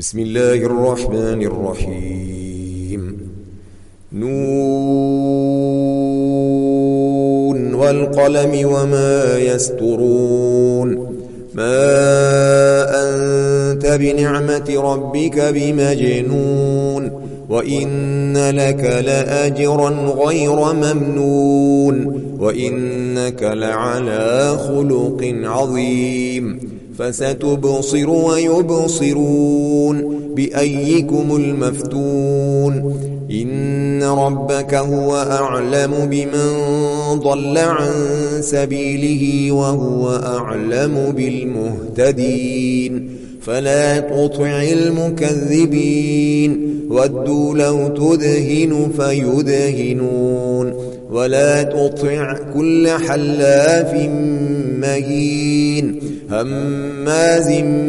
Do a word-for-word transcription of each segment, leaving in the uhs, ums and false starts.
بسم الله الرحمن الرحيم نون والقلم وما يسطرون ما أنت بنعمة ربك بمجنون وإن لك لأجرا غير ممنون وإنك لعلى خلق عظيم فستبصر ويبصرون بأيكم المفتون إن ربك هو أعلم بمن ضل عن سبيله وهو أعلم بالمهتدين فلا تطع المكذبين ودوا لو تدهن فيدهنون ولا تطع كل حلاف مهين هماز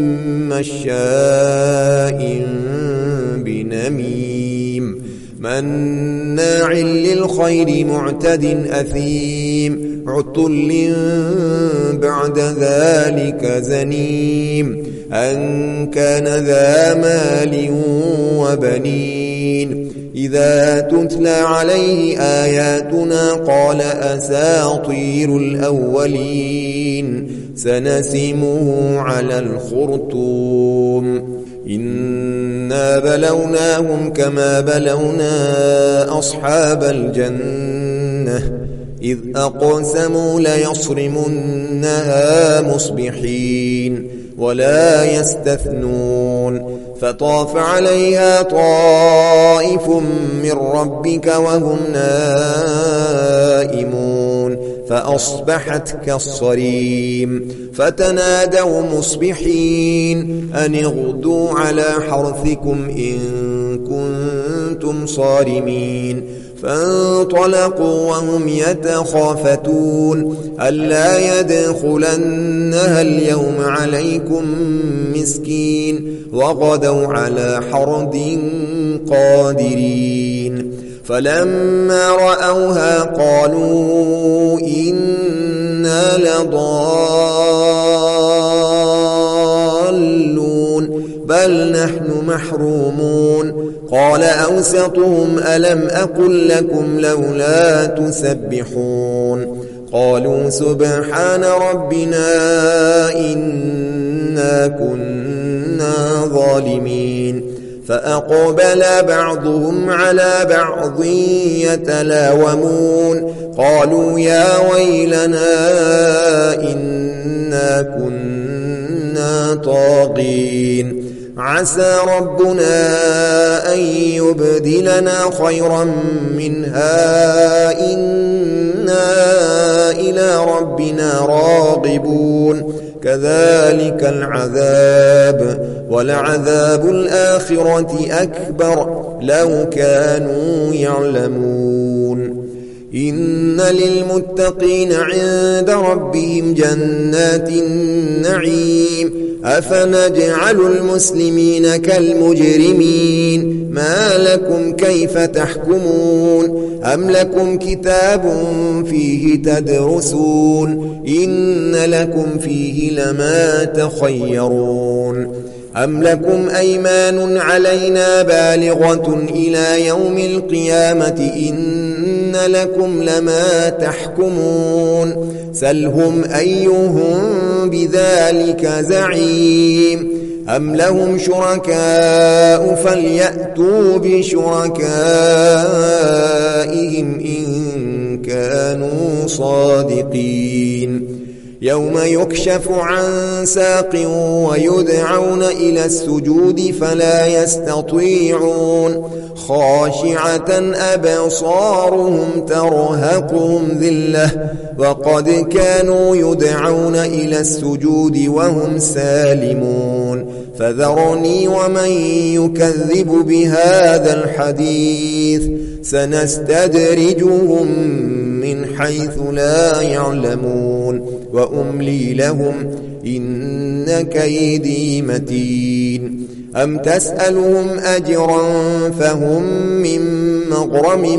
مشاء بنميم مناع للخير معتد أثيم عتل بعد ذلك زنيم أن كان ذا مال وبنين إذا تتلى عليه آياتنا قال أساطير الأولين سنسمه على الخرطوم إنا بلوناهم كما بلونا أصحاب الجنة إذ أقسموا ليصرمنها مصبحين ولا يستثنون فطاف عليها طائف من ربك وهم نائمون فأصبحت كالصريم فتنادوا مصبحين أن اغدوا على حرثكم إن كنتم صارمين فانطلقوا وهم يتخافتون ألا يدخلنها اليوم عليكم مسكين وغدوا على حرد قادرين فلما رأوها قالوا إنا لضالون بل نحن محرومون قال أوسطهم ألم أقل لكم لولا تسبحون قالوا سبحان ربنا إنا كنا ظالمين فأقبل بعضهم على بعض يتلاومون قالوا يا ويلنا إنا كنا طاغين عسى ربنا أن يبدلنا خيرا منها إنا إلى ربنا راغبون كذلك العذاب ولعذاب الآخرة أكبر لو كانوا يعلمون إن للمتقين عند ربهم جنات النعيم أفنجعل المسلمين كالمجرمين ما لكم كيف تحكمون أم لكم كتاب فيه تدرسون إن لكم فيه لما تخيرون أم لكم أيمان علينا بالغة إلى يوم القيامة إن لكم لما تحكمون سلهم أيهم بذلك زعيم أم لهم شركاء فليأتوا بشركائهم إن كانوا صادقين يوم يكشف عن ساق ويدعون إلى السجود فلا يستطيعون خاشعة أبصارهم ترهقهم ذلة وقد كانوا يدعون إلى السجود وهم سالمون فذرني ومن يكذب بهذا الحديث سنستدرجهم من حيث لا يعلمون وأملي لهم إن كيدي متين أم تسألهم أجرا فهم من مغرم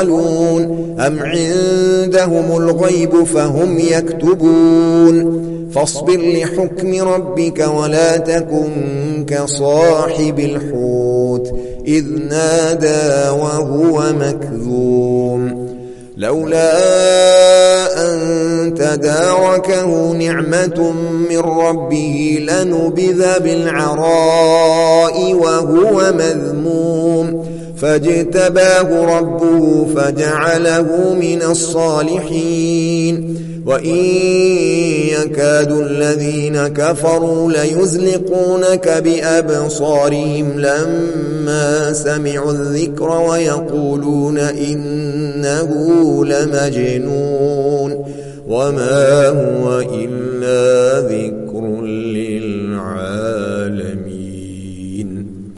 مثقلون أم عندهم الغيب فهم يكتبون فاصبر لحكم ربك ولا تكن كصاحب الحوت إذ نادى وهو مكذوم لولا أن تداركه نعمة من ربه لنبذ بالعراء وهو مذموم فاجتباه ربه فجعله من الصالحين وإن يكاد الذين كفروا ليزلقونك بأبصارهم لما سمعوا الذكر ويقولون إنه لمجنون وما هو إلا ذكر للعالمين.